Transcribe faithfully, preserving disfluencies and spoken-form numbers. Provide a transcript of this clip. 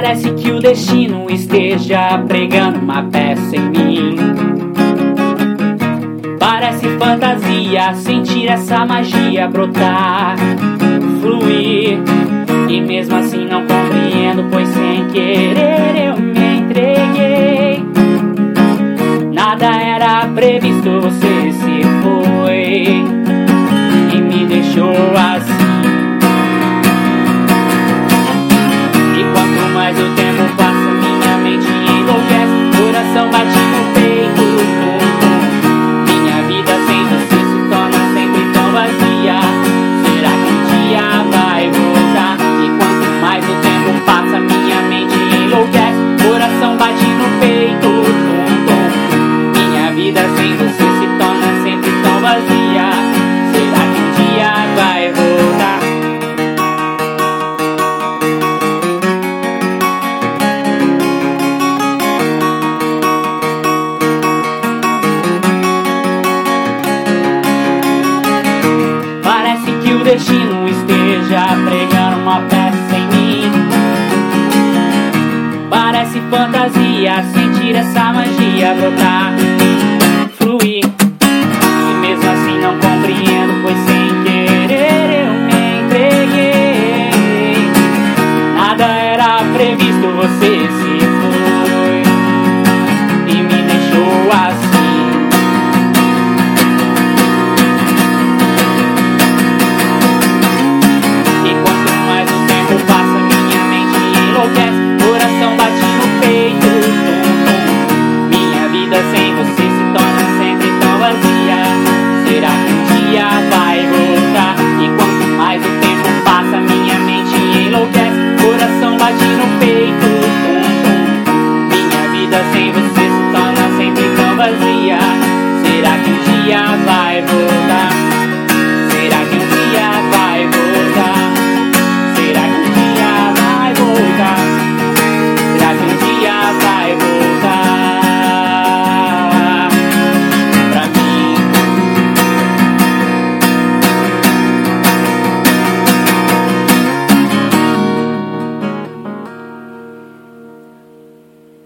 Parece que o destino esteja pregando uma peça em mim. Parece fantasia sentir essa magia brotar, fluir. E mesmo assim não compreendo, pois sem querer eu me entreguei. Nada era previsto, você se foi e me deixou assim. E quanto mais o tempo passa, minha mente enlouquece, coração bate no peito, tum, tum. Minha vida sem você se torna sempre tão vazia. Será que um dia vai voltar? E quanto mais o tempo passa, minha mente enlouquece, coração bate no peito, tum, tum. Minha vida sem você se torna sempre tão vazia. Será que um dia vai voltar? Parece que o destino esteja pregando uma peça em mim. Parece fantasia sentir essa magia brotar, fluir. E mesmo assim não compreendo, pois sem querer eu me entreguei. Nada era previsto, você se